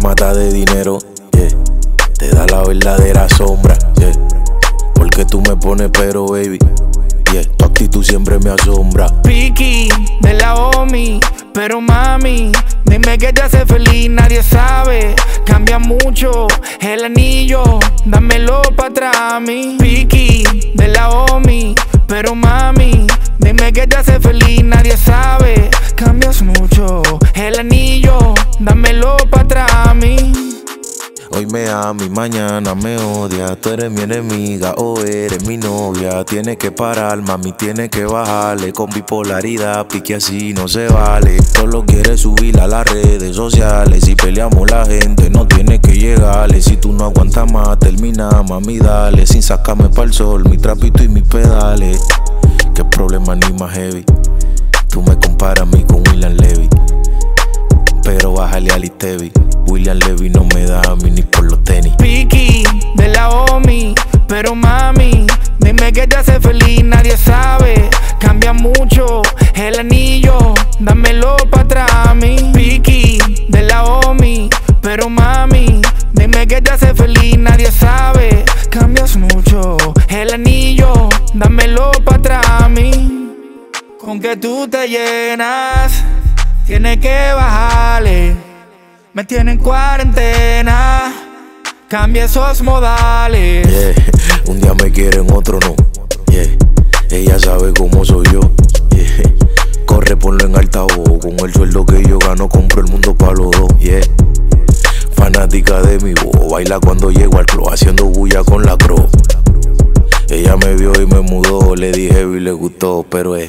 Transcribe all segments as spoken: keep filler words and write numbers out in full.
mata de dinero, yeah. Te da la verdadera sombra, yeah. Porque tú me pones pero, baby, yeah. Tu actitud siempre me asombra. Piqui, de la Omi, pero mami, dime qué te hace feliz, nadie sabe. Cambia mucho el anillo, dámelo pa' atrás a mí. Piqui, de la Omi, pero mami, dime qué te hace feliz, nadie sabe. Cambias mucho el anillo, dámelo pa' atrás a mí. Hoy me ama y mañana me odia. Tú eres mi enemiga o eres mi novia. Tienes que parar, mami, tienes que bajarle. Con bipolaridad, pique así no se vale. Solo quieres subir a las redes sociales. Si peleamos la gente no tiene que llegarle. Si tú no aguantas más, termina, mami, dale. Sin sacarme pa'l sol, mi trapito y mis pedales. Qué problema ni más heavy. Tú me comparas a mí con William Levy, pero bájale al Itevi. William Levy no me da a mí ni por los tenis. Piqui, de la Omi, pero mami, dime qué te hace feliz, nadie sabe. Cambia mucho el anillo, dámelo pa' atrás a mí. Piqui, de la Omi, pero mami, dime qué te hace feliz, nadie sabe. Cambias mucho el anillo, dámelo pa' atrás a mí. Con que tú te llenas, tienes que bajarle. Me tiene en cuarentena, cambia esos modales. Yeah, un día me quieren, otro no. Yeah, ella sabe cómo soy yo. Yeah, corre, ponlo en altavoz. Con el sueldo que yo gano, compro el mundo pa' los dos. Yeah, fanática de mi voz, baila cuando llego al club, haciendo bulla con la crow. Ella me vio y me mudó, le dije y le gustó, pero es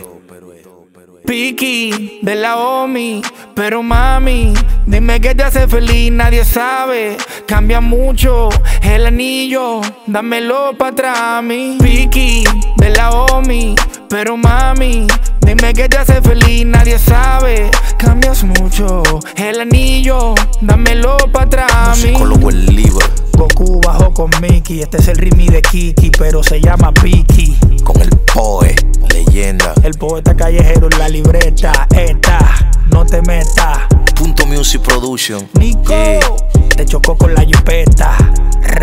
Piqui, de la Omi, pero mami, dime qué te hace feliz, nadie sabe. Cambia mucho el anillo, dámelo pa' atrás a mí. Piqui, de la Omi, pero mami, dime qué te hace feliz, nadie sabe. Cambias mucho el anillo, dámelo pa' atrás a mí. Musicólogo el libro. Goku bajó con Mickey, este es el ritmo de Kiki, pero se llama Piqui. Con el Poe, leyenda. El poeta callejero en la libreta, esta, no te metas. Punto Music Production. Nico, yeah. Te chocó con la jipeta. A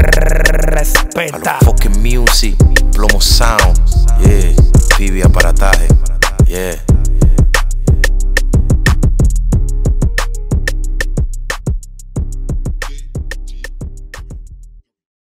Respeta. los fucking music, plomo sound. Yeah, Phoebe aparataje. Yeah.